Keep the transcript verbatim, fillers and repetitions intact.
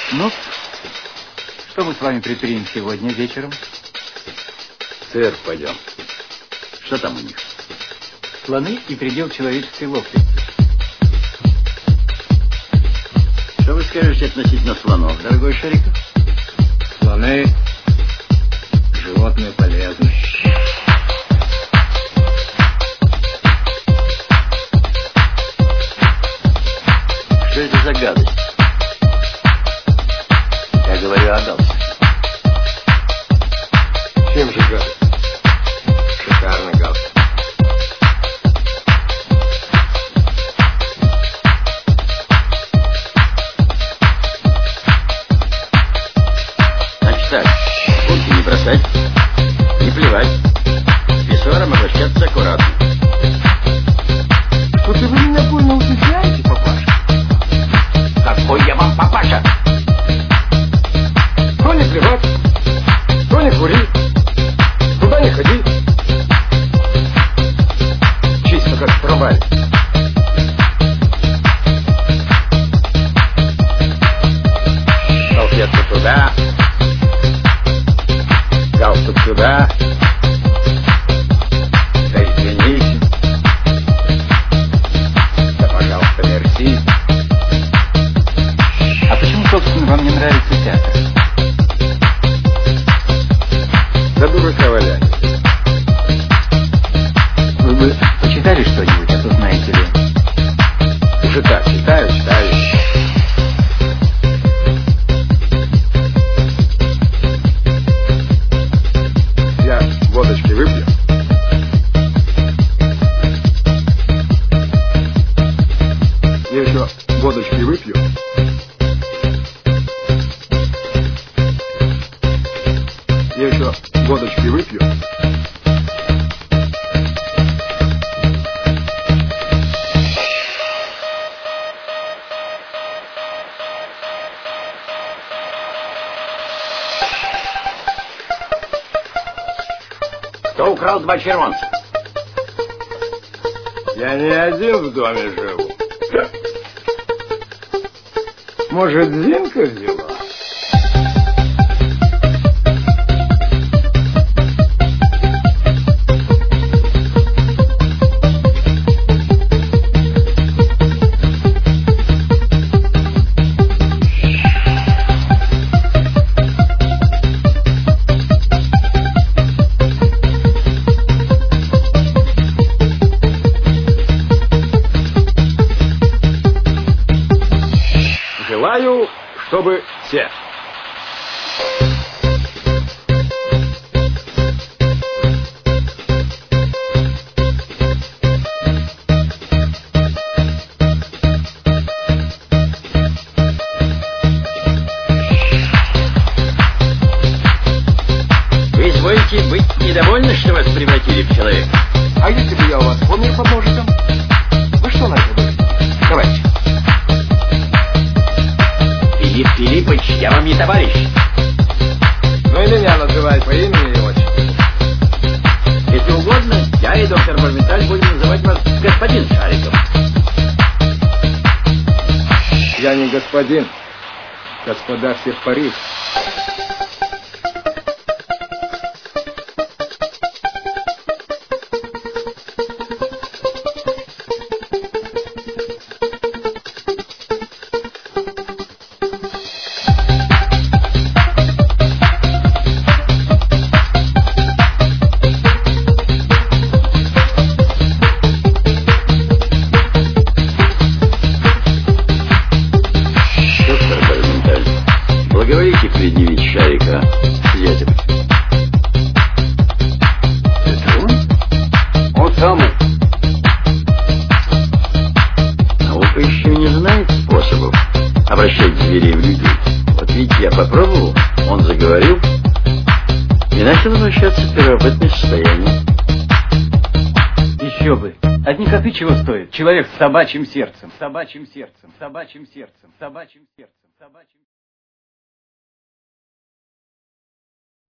Ну, что мы с вами предпримем сегодня вечером? В цирк пойдем. Что там у них? Слоны и предел человеческой ловкости. Что вы скажете относительно слонов, дорогой Шариков? Слоны — животные полезны. Что это за гадость? Я говорю о галстуке. Чем же гадость? Шикарный галстук. Значит так, будете не бросать, не плевать, писсуаром обращаться аккуратно. Что-то вы меня больно утешаете, папаша. Какой я вам папаша? То не плевать, то не кури, туда не ходи. Чисто как в трамвае. Салфетка туда, галстук сюда. Да извините. Да, пожалуйста, мерси. А почему, собственно, вам не нравится театр? Да дурака валяй. Вы бы почитали что-нибудь, а то знаете ли. Уже так, читаю, читаю. Я водочки выпью. Я еще водочки выпью. Я еще водочки выпью. Кто украл два червонца? Я не один в доме живу. Может, Зинка взяла? Желаю, чтобы все. Вы изволите быть недовольны, что вас превратили в человека? А если бы я у вас помнил под ножиком? Вы что на это думаете? Давайте. Филипп Филиппович, я вам не товарищ. Ну и меня называют по имени и отчеству. Если угодно, я и доктор Борменталь будем называть вас господин Шариков. Я не господин. Господа все в Париж. Доктор Борменталь, благоволите предъявить Шарика свидетелю. Это он? Он самый. Наука еще не знает способов обращать зверей в людей. Вот видите, я попробовал, он заговорил и начал возвращаться в первобытное состояние. Еще бы. Одни коты чего стоят? Человек с собачьим сердцем. Собачьим сердцем. Собачьим сердцем. Собачьим сердцем. Собачьим